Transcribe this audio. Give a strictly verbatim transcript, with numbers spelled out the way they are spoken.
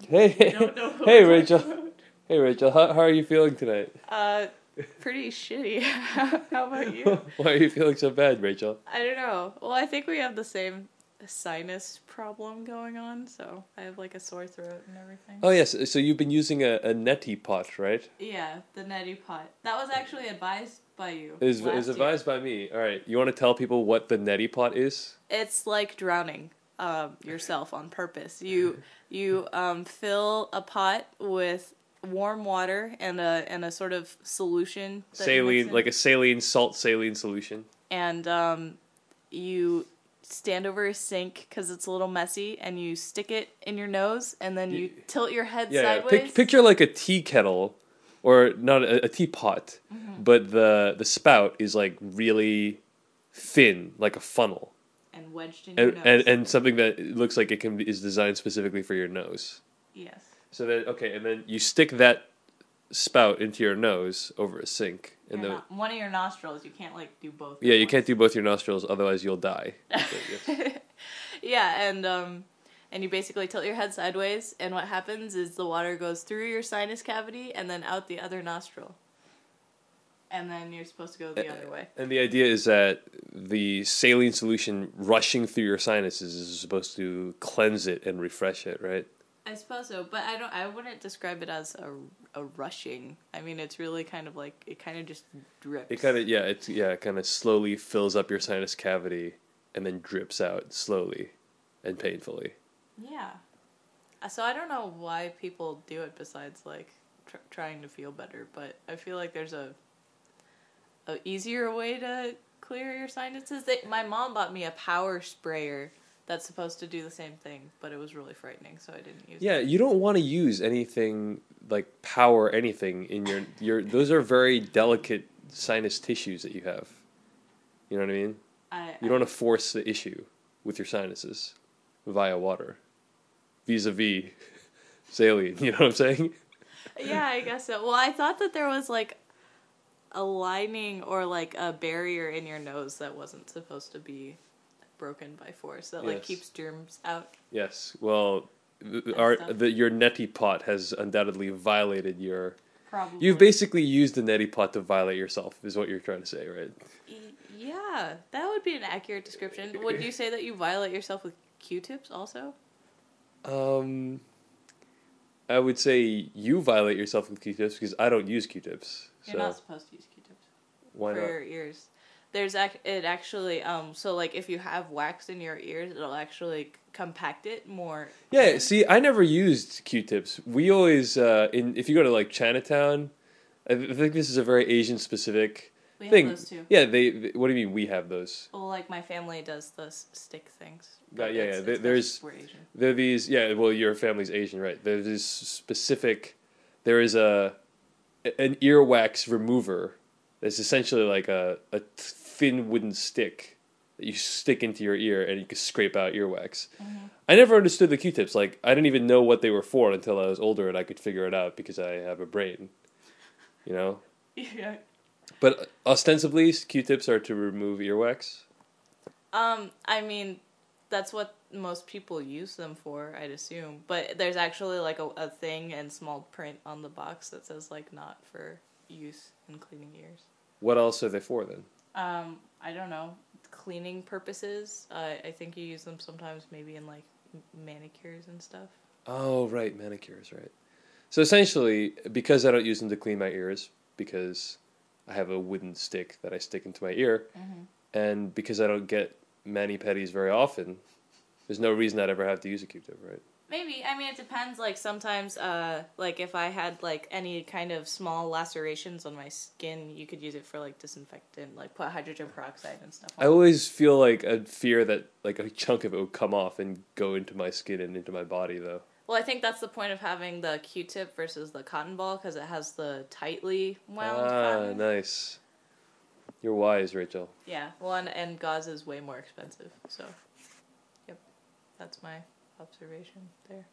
Hey, I don't know what hey, we're Rachel. talking about. Hey, Rachel. How, how are you feeling tonight? Uh, pretty shitty. How about you? Why are you feeling so bad, Rachel? I don't know. Well, I think we have the same sinus problem going on, so I have like a sore throat and everything. Oh, yes. So you've been using a, a neti pot, right? Yeah, the neti pot. That was actually advised by you. It was, it last was year. advised by me. All right. You want to tell people what the neti pot is? It's like drowning um, yourself on purpose. You you um, fill a pot with warm water and a and a sort of solution. That you mix Saline, in. like a saline, salt saline solution. And um, you stand over a sink because it's a little messy, and you stick it in your nose, and then you Y- tilt your head Yeah, yeah. sideways. Pic- picture like a tea kettle, or not a, a teapot, Mhm. but the the spout is like really thin, like a funnel, and wedged in your and nose. and, and something that looks like it can be, is designed specifically for your nose. Yes. So then, okay, and then you stick that spout into your nose over a sink, and Your then no- one of your nostrils. You can't like do both. yeah, at you can't once. do both your nostrils, otherwise you'll die. But, yes. Yeah, and um, and you basically tilt your head sideways, and what happens is the water goes through your sinus cavity and then out the other nostril. And then you're supposed to go the other way. And the idea is that the saline solution rushing through your sinuses is supposed to cleanse it and refresh it, right? I suppose so, but I don't. I wouldn't describe it as a, a rushing. I mean, it's really kind of like it kind of just drips. It kind of yeah, it's yeah, it kind of slowly fills up your sinus cavity and then drips out slowly and painfully. Yeah. Uh, So I don't know why people do it besides like tr- trying to feel better, but I feel like there's a a easier way to clear your sinuses. They, my mom bought me a power sprayer that's supposed to do the same thing, but it was really frightening, so I didn't use Yeah, it. you don't want to use anything like power anything in your your those are very delicate sinus tissues that you have. You know what I mean? I, You don't want to force the issue with your sinuses via water. Vis-a-vis saline, you know what I'm saying? Yeah, I guess so. Well, I thought that there was like a lining or like a barrier in your nose that wasn't supposed to be broken by force that like Yes. keeps germs out. Yes. Well, th- our stuff. the, your neti pot has undoubtedly violated your. Probably. You've basically used the neti pot to violate yourself, is what you're trying to say, right? Y- Yeah, that would be an accurate description. Would you say that you violate yourself with Q-tips also? Um, I would say you violate yourself with Q-tips because I don't use Q-tips. You're so not supposed to use Q-tips why for not? your ears. There's ac- it actually um so like if you have wax in your ears, it'll actually compact it more. Yeah. See, I never used Q-tips. We always uh, in if you go to like Chinatown, I th- I think this is a very Asian specific We thing. have those too. Yeah. They, they. What do you mean we have those? Well, like my family does those stick things. Yeah, but yeah, it's- yeah. it's There- 'cause there's- we're Asian. There are these, yeah. Well, your family's Asian, right? There's this specific. There is a an earwax remover. That's essentially like a a thin wooden stick that you stick into your ear, and you can scrape out earwax. Mm-hmm. I never understood the Q-tips. Like I didn't even know what they were for until I was older, and I could figure it out because I have a brain. You know. Yeah. But ostensibly, Q-tips are to remove earwax. Um, I mean, that's what most people use them for, I'd assume. But there's actually like a, a thing in small print on the box that says like not for use in cleaning ears. What else are they for then? Um, I don't know. Cleaning purposes. Uh, I think you use them sometimes maybe in like m- manicures and stuff. Oh, right, manicures, right. So essentially, because I don't use them to clean my ears, because I have a wooden stick that I stick into my ear, Mm-hmm. and because I don't get mani-pedis very often, there's no reason I'd ever have to use a Q-tip, right? Maybe. I mean, it depends. Like, sometimes, uh, like, if I had, like, any kind of small lacerations on my skin, you could use it for, like, disinfectant, like, put hydrogen peroxide and stuff on I always feel like a fear that like a chunk of it would come off and go into my skin and into my body, though. Well, I think that's the point of having the Q-tip versus the cotton ball, because it has the tightly wound Ah, cotton. nice. You're wise, Rachel. Yeah, well, and, and gauze is way more expensive, so, yep. That's my observation there.